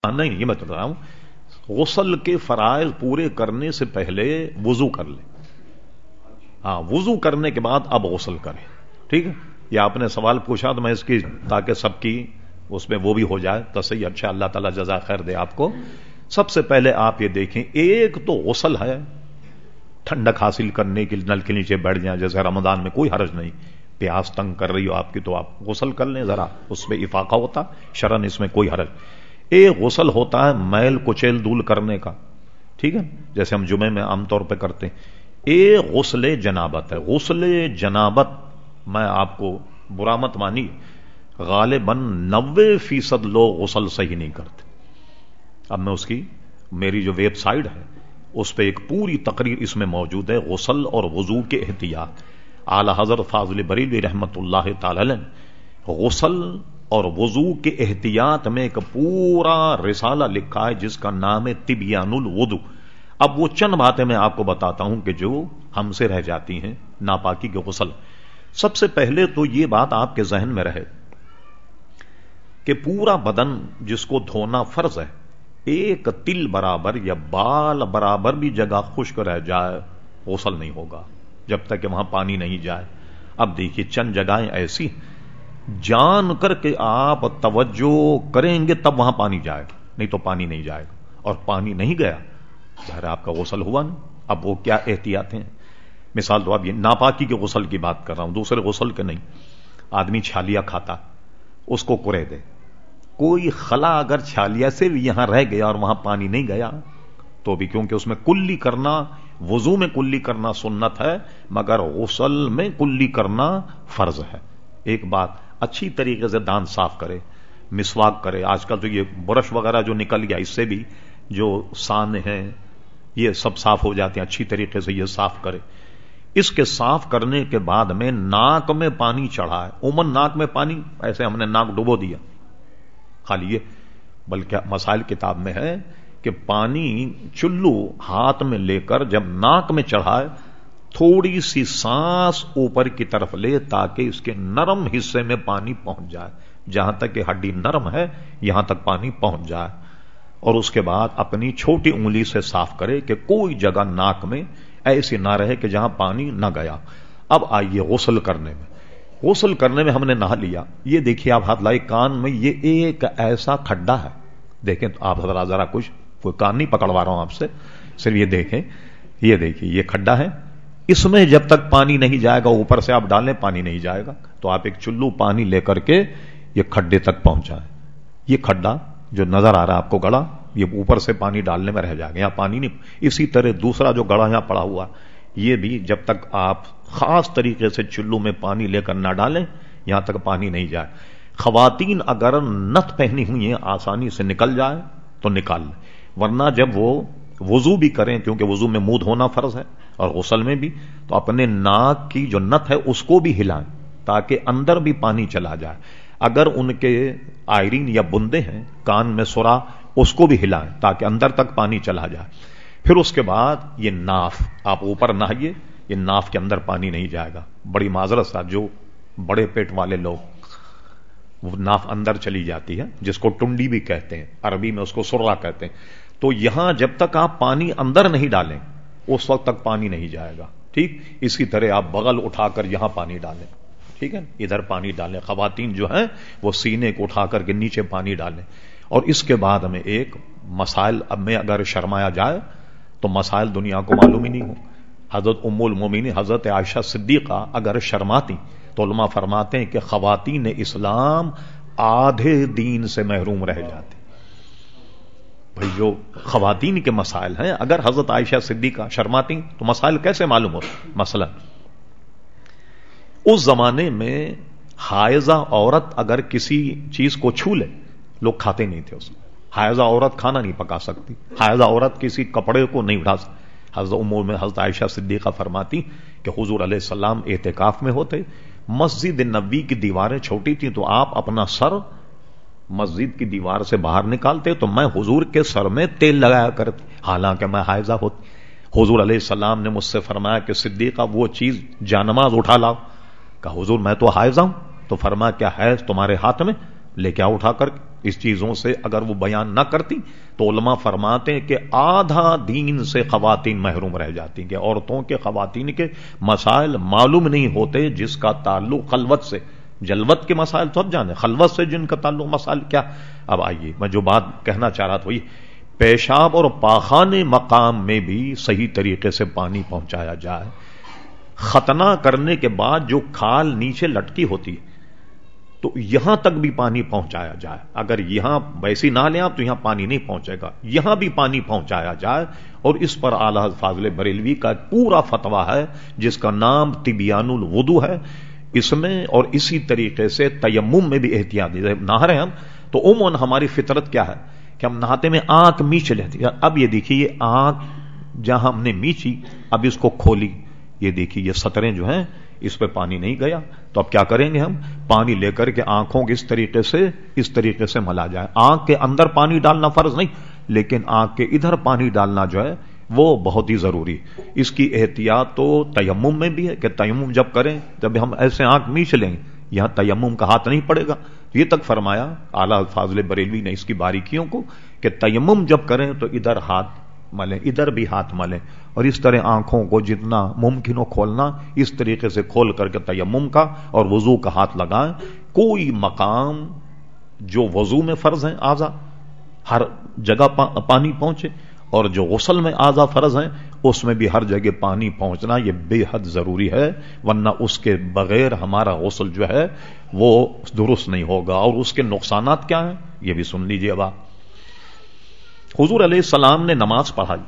نہیں یہ میں بتا رہا ہوں، غسل کے فرائض پورے کرنے سے پہلے وضو کر لے. ہاں، وضو کرنے کے بعد اب غسل کرے. ٹھیک ہے، یہ آپ نے سوال پوچھا تو میں اس کی تاکہ سب کی اس میں وہ بھی ہو جائے تو صحیح. اچھا، اللہ تعالیٰ جزا خیر دے آپ کو. سب سے پہلے آپ یہ دیکھیں، ایک تو غسل ہے ٹھنڈک حاصل کرنے کے نل کے نیچے بیٹھ جائیں، جیسے رمضان میں کوئی حرج نہیں. پیاس تنگ کر رہی ہو آپ کی تو آپ غسل کر لیں، ذرا اس میں افاقہ ہوتا شرن، اس میں کوئی حرج. ایک غسل ہوتا ہے میل کچیل دول کرنے کا، ٹھیک ہے، جیسے ہم جمعے میں عام طور پہ کرتے ہیں. ایک غسل جنابت ہے. غسل جنابت میں آپ کو برا مت مانی، غالباً 90% لوگ غسل صحیح نہیں کرتے. اب میں اس کی میری جو ویب سائٹ ہے اس پہ ایک پوری تقریر اس میں موجود ہے، غسل اور وضو کے احتیاط. اعلی حضرت فاضل بریلوی رحمت اللہ تعالی علیہ غسل اور وضو کے احتیاط میں ایک پورا رسالہ لکھا ہے جس کا نام ہے تبیان الوضو. اب وہ چند باتیں میں آپ کو بتاتا ہوں کہ جو ہم سے رہ جاتی ہیں ناپاکی کے غسل. سب سے پہلے تو یہ بات آپ کے ذہن میں رہے کہ پورا بدن جس کو دھونا فرض ہے، ایک تل برابر یا بال برابر بھی جگہ خشک رہ جائے غسل نہیں ہوگا جب تک کہ وہاں پانی نہیں جائے. اب دیکھیے چند جگہیں ایسی جان کر کے آپ توجہ کریں گے تب وہاں پانی جائے گا، نہیں تو پانی نہیں جائے گا. اور پانی نہیں گیا ظاہر آپ کا غسل ہوا نہیں. اب وہ کیا احتیاط ہیں؟ مثال تو اب یہ ناپاکی کے غسل کی بات کر رہا ہوں، دوسرے غسل کے نہیں. آدمی چھالیا کھاتا، اس کو کرے دے، کوئی خلا اگر چھالیا سے بھی یہاں رہ گیا اور وہاں پانی نہیں گیا تو بھی، کیونکہ اس میں کلی کرنا، وضو میں کلی کرنا سنت ہے مگر غسل میں کلی کرنا فرض ہے. ایک بات، اچھی طریقے سے دانت صاف کرے، مسواک کرے. آج کل تو یہ برش وغیرہ جو نکل گیا اس سے بھی جو سان ہیں یہ سب صاف ہو جاتے ہیں. اچھی طریقے سے یہ صاف کرے. اس کے صاف کرنے کے بعد میں ناک میں پانی چڑھا ہے. عموماً ناک میں پانی ایسے ہم نے ناک ڈبو دیا خالی یہ، بلکہ مسائل کتاب میں ہے کہ پانی چلو ہاتھ میں لے کر جب ناک میں چڑھائے تھوڑی سی سانس اوپر کی طرف لے تاکہ اس کے نرم حصے میں پانی پہنچ جائے، جہاں تک کہ ہڈی نرم ہے یہاں تک پانی پہنچ جائے. اور اس کے بعد اپنی چھوٹی انگلی سے صاف کرے کہ کوئی جگہ ناک میں ایسی نہ رہے کہ جہاں پانی نہ گیا. اب آئیے غسل کرنے میں. غسل کرنے میں ہم نے نہا لیا، یہ دیکھیے آپ ہاتھ لائے کان میں، یہ ایک ایسا کھڈا ہے، دیکھیں تو آپ ذرا کچھ، کوئی کان نہیں پکڑوا رہا ہوں آپ سے، صرف یہ دیکھیں، یہ دیکھیے یہ کھڈا ہے. اس میں جب تک پانی نہیں جائے گا، اوپر سے آپ ڈالیں پانی نہیں جائے گا، تو آپ ایک چلو پانی لے کر کے یہ کھڈے تک پہنچائیں. یہ کھڈا جو نظر آ رہا ہے آپ کو گڑا، یہ اوپر سے پانی ڈالنے میں رہ جائے گا، یہاں پانی نہیں. اسی طرح دوسرا جو گڑا یہاں پڑا ہوا یہ بھی جب تک آپ خاص طریقے سے چلو میں پانی لے کر نہ ڈالیں یہاں تک پانی نہیں جائے. خواتین اگر نت پہنی ہوئی ہیں آسانی سے نکل جائے تو نکال لیں، ورنہ جب وہ وضو بھی کریں، کیونکہ وضو میں منہ دھونا فرض ہے اور غسل میں بھی، تو اپنے ناک کی جو نت ہے اس کو بھی ہلائیں تاکہ اندر بھی پانی چلا جائے. اگر ان کے آئرین یا بندے ہیں کان میں سرا، اس کو بھی ہلائیں تاکہ اندر تک پانی چلا جائے. پھر اس کے بعد یہ ناف، آپ اوپر نہائیے، یہ ناف کے اندر پانی نہیں جائے گا. بڑی معذرت سے جو بڑے پیٹ والے لوگ، وہ ناف اندر چلی جاتی ہے جس کو ٹنڈی بھی کہتے ہیں، عربی میں اس کو سرا کہتے ہیں. تو یہاں جب تک آپ پانی اندر نہیں ڈالیں اس وقت تک پانی نہیں جائے گا. ٹھیک اسی طرح آپ بغل اٹھا کر یہاں پانی ڈالیں، ٹھیک ہے، ادھر پانی ڈالیں. خواتین جو ہیں وہ سینے کو اٹھا کر کے نیچے پانی ڈالیں. اور اس کے بعد ہمیں ایک مسائل، اب میں اگر شرمایا جائے تو مسائل دنیا کو معلوم ہی نہیں ہو. حضرت ام المومنین حضرت عائشہ صدیقہ اگر شرماتی تو علماء فرماتے ہیں کہ خواتین اسلام آدھے دین سے محروم رہ جاتے. بھئی جو خواتین کے مسائل ہیں، اگر حضرت عائشہ صدیقہ شرماتی تو مسائل کیسے معلوم ہوتے؟ مثلا اس زمانے میں حائضہ عورت اگر کسی چیز کو چھو لے، لوگ کھاتے نہیں تھے اس کو. حائضہ عورت کھانا نہیں پکا سکتی، حائضہ عورت کسی کپڑے کو نہیں اٹھا سکتی. حضرت امور میں حضرت عائشہ صدیقہ فرماتی کہ حضور علیہ السلام اعتکاف میں ہوتے، مسجد نبوی کی دیواریں چھوٹی تھیں تو آپ اپنا سر مسجد کی دیوار سے باہر نکالتے تو میں حضور کے سر میں تیل لگایا کرتی، حالانکہ میں حائضہ ہوتی. حضور علیہ السلام نے مجھ سے فرمایا کہ صدیقہ وہ چیز جانماز اٹھا لاؤ. کہا حضور میں تو حائضہ ہوں. تو فرمایا کیا حیض تمہارے ہاتھ میں؟ لے کے آؤ اٹھا کر. اس چیزوں سے اگر وہ بیان نہ کرتی تو علماء فرماتے ہیں کہ آدھا دین سے خواتین محروم رہ جاتی ہیں، کہ عورتوں کے خواتین کے مسائل معلوم نہیں ہوتے جس کا تعلق خلوت سے، جلوت کے مسائل تو اب جانے، خلوت سے جن کا تعلق مسائل کیا۔ اب آئیے میں جو بات کہنا چاہ رہا تھا وہی، پیشاب اور پاخانے مقام میں بھی صحیح طریقے سے پانی پہنچایا جائے۔ ختنہ کرنے کے بعد جو کھال نیچے لٹکی ہوتی ہے تو یہاں تک بھی پانی پہنچایا جائے، اگر یہاں ویسی نہ لیں آپ تو یہاں پانی نہیں پہنچے گا، یہاں بھی پانی پہنچایا جائے۔ اور اس پر اعلی حضرت فاضل بریلوی کا پورا فتویٰ ہے جس کا نام تبیان الوضو ہے، اس میں اور اسی طریقے سے تیمم میں بھی احتیاط دی۔ نہا رہے ہم تو عموماً ہماری فطرت کیا ہے کہ ہم نہاتے میں آنکھ میچ لیتے ہیں۔ اب یہ دیکھیے یہ آنکھ جہاں ہم نے میچی، اب اس کو کھولی، یہ دیکھیے یہ سطریں جو ہیں اس پہ پانی نہیں گیا، تو اب کیا کریں گے ہم؟ پانی لے کر کے آنکھوں کے اس طریقے سے ملا جائے۔ آنکھ کے اندر پانی ڈالنا فرض نہیں، لیکن آنکھ کے ادھر پانی ڈالنا جو ہے وہ بہت ہی ضروری۔ اس کی احتیاط تو تیمم میں بھی ہے کہ تیمم جب کریں، جب ہم ایسے آنکھ میچ لیں یہاں تیمم کا ہاتھ نہیں پڑے گا، یہ تک فرمایا اعلیٰ فاضل بریلوی نے اس کی باریکیوں کو کہ تیمم جب کریں تو ادھر ہاتھ ملیں، ادھر بھی ہاتھ ملیں، اور اس طرح آنکھوں کو جتنا ممکن ہو کھولنا، اس طریقے سے کھول کر کے تیمم کا اور وضو کا ہاتھ لگائیں۔ کوئی مقام جو وضو میں فرض ہیں اعضاء ہر جگہ پانی پہنچے، اور جو غسل میں اعضاء فرض ہیں اس میں بھی ہر جگہ پانی پہنچنا یہ بے حد ضروری ہے، ورنہ اس کے بغیر ہمارا غسل جو ہے وہ درست نہیں ہوگا۔ اور اس کے نقصانات کیا ہیں یہ بھی سن لیجئے۔ اب حضور علیہ السلام نے نماز پڑھائی،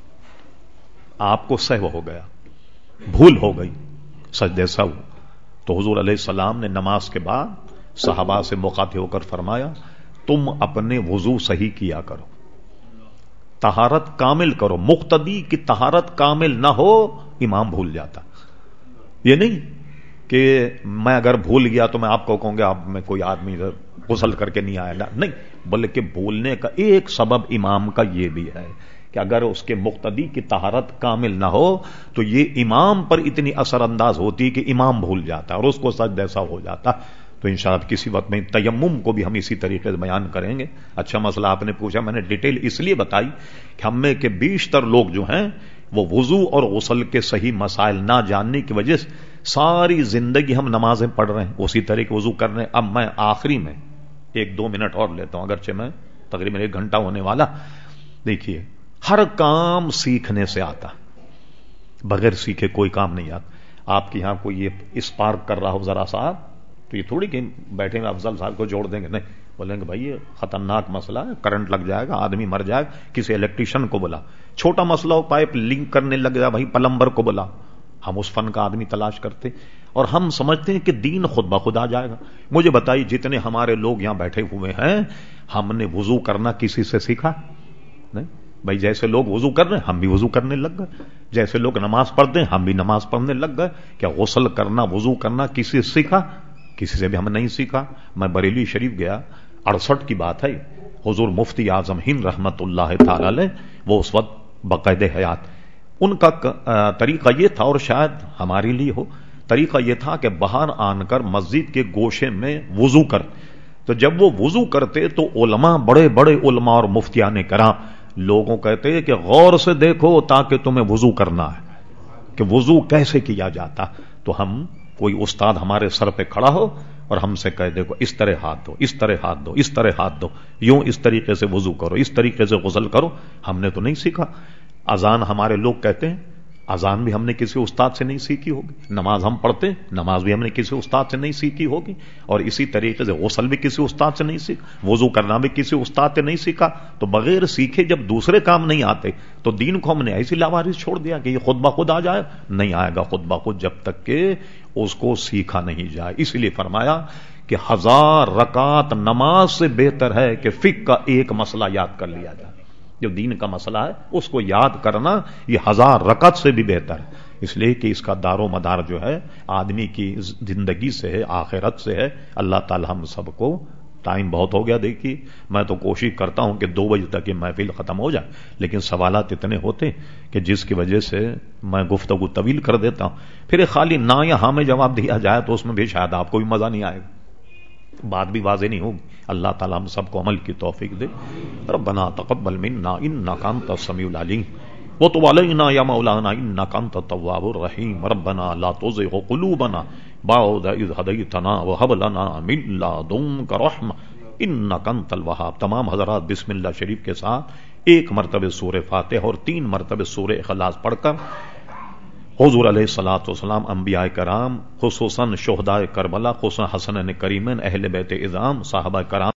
آپ کو سہو ہو گیا، بھول ہو گئی، سجدے سہو، تو حضور علیہ السلام نے نماز کے بعد صحابہ سے مخاطب ہو کر فرمایا تم اپنے وضو صحیح کیا کرو، طہارت کامل کرو، مقتدی کی طہارت کامل نہ ہو امام بھول جاتا۔ یہ نہیں کہ میں اگر بھول گیا تو میں آپ کو کہوں گا آپ میں کوئی آدمی غسل کر کے نہیں آیا، نہیں، بلکہ بھولنے کا ایک سبب امام کا یہ بھی ہے کہ اگر اس کے مقتدی کی طہارت کامل نہ ہو تو یہ امام پر اتنی اثر انداز ہوتی کہ امام بھول جاتا اور اس کو سجدہ ایسا ہو جاتا۔ تو انشاءاللہ کسی وقت میں تیمم کو بھی ہم اسی طریقے سے بیان کریں گے۔ اچھا مسئلہ آپ نے پوچھا، میں نے ڈیٹیل اس لیے بتائی کہ ہم میں کے بیشتر لوگ جو ہیں وہ وضو اور غسل کے صحیح مسائل نہ جاننے کی وجہ سے ساری زندگی ہم نمازیں پڑھ رہے ہیں، اسی طریقے وضو کر رہے ہیں۔ اب میں آخری میں 1-2 منٹ اور لیتا ہوں، اگرچہ میں تقریباً 1 گھنٹہ ہونے والا۔ دیکھیے ہر کام سیکھنے سے آتا، بغیر سیکھے کوئی کام نہیں آتا۔ آپ کے یہاں کوئی یہ اسپارک کر رہا ہو ذرا صاحب، تو یہ تھوڑی کہ بیٹھے میں افضل صاحب کو جوڑ دیں گے، نہیں، بولیں گے بھائی یہ خطرناک مسئلہ ہے، کرنٹ لگ جائے گا، آدمی مر جائے گا، کسی الیکٹریشین کو بلا۔ چھوٹا مسئلہ ہو، پائپ لنک کرنے لگ جائے، بھائی پلمبر کو بلا۔ ہم اس فن کا آدمی تلاش کرتے اور ہم سمجھتے ہیں کہ دین خود بخود آ جائے گا۔ مجھے بتائیے جتنے ہمارے لوگ یہاں بیٹھے ہوئے ہیں ہم نے وضو کرنا کسی سے سیکھا؟ نہیں بھائی، جیسے لوگ وضو کر رہے ہیں ہم بھی وضو کرنے لگ گئے، جیسے لوگ نماز پڑھتے ہیں ہم بھی نماز پڑھنے لگ گئے۔ کیا غسل کرنا وضو کرنا کسی سے سیکھا؟ کسی سے بھی ہم نہیں سیکھا۔ میں بریلی شریف گیا، 68 کی بات ہے، حضور مفتی اعظم ہند رحمت اللہ تعالی علیہ وہ اس وقت باقاعدہ حیات، ان کا طریقہ یہ تھا اور شاید ہمارے لیے ہو، طریقہ یہ تھا کہ باہر آن کر مسجد کے گوشے میں وضو کر، تو جب وہ وضو کرتے تو علماء، بڑے بڑے علماء اور مفتیان کرام لوگوں کہتے کہ غور سے دیکھو تاکہ تمہیں وضو کرنا ہے، کہ وضو کیسے کیا جاتا۔ تو ہم کوئی استاد ہمارے سر پہ کھڑا ہو اور ہم سے کہہ دیکھو اس طرح ہاتھ دو، اس طرح ہاتھ دو، اس طرح ہاتھ دو، یوں اس طریقے سے وضو کرو، اس طریقے سے غسل کرو، ہم نے تو نہیں سیکھا۔ اذان ہمارے لوگ کہتے ہیں، اذان بھی ہم نے کسی استاد سے نہیں سیکھی ہوگی، نماز ہم پڑھتے ہیں، نماز بھی ہم نے کسی استاد سے نہیں سیکھی ہوگی، اور اسی طریقے سے غسل بھی کسی استاد سے نہیں سیکھا، وضو کرنا بھی کسی استاد سے نہیں سیکھا۔ تو بغیر سیکھے جب دوسرے کام نہیں آتے تو دین کو ہم نے ایسی لاوارث چھوڑ دیا کہ یہ خود بخود آ جائے، نہیں آئے گا خود بخود جب تک کہ اس کو سیکھا نہیں جائے۔ اس لیے فرمایا کہ 1000 رکعت نماز سے بہتر ہے کہ فقہ کا ایک مسئلہ یاد کر لیا جائے۔ جو دین کا مسئلہ ہے اس کو یاد کرنا یہ 1000 رکعت سے بھی بہتر ہے، اس لیے کہ اس کا دار و مدار جو ہے آدمی کی زندگی سے ہے، آخرت سے ہے۔ اللہ تعالی ہم سب کو، ٹائم بہت ہو گیا، دیکھیے میں تو کوشش کرتا ہوں کہ 2 بجے تک یہ محفل ختم ہو جائے، لیکن سوالات اتنے ہوتے کہ جس کی وجہ سے میں گفتگو طویل کر دیتا ہوں، پھر خالی نہ یا ہاں میں جواب دیا جائے تو اس میں بھی شاید آپ کو بھی مزہ نہیں آئے گا، بات بھی واضح نہیں ہوگی۔ اللہ تعالیٰ ہم سب کو عمل کی توفیق دے. ربنا تقبل منا انک انت السمیع العلیم وتب علینا یا مولانا انک انت التواب الرحیم. ربنا لا تزغ قلوبنا بعد اذ ہدیتنا وہب لنا من لدنک رحمہ انک انت الوہاب. تمام حضرات بسم اللہ شریف کے ساتھ ایک مرتبہ سورہ فاتحہ اور 3 مرتبہ سورہ اخلاص پڑھ کر حضور علیہ الصلوۃ والسلام، انبیاء کرام، خصوصاً شہداء کربلا، خصوصاً حسنین کریمین، اہل بیت اعظام، صحابہ کرام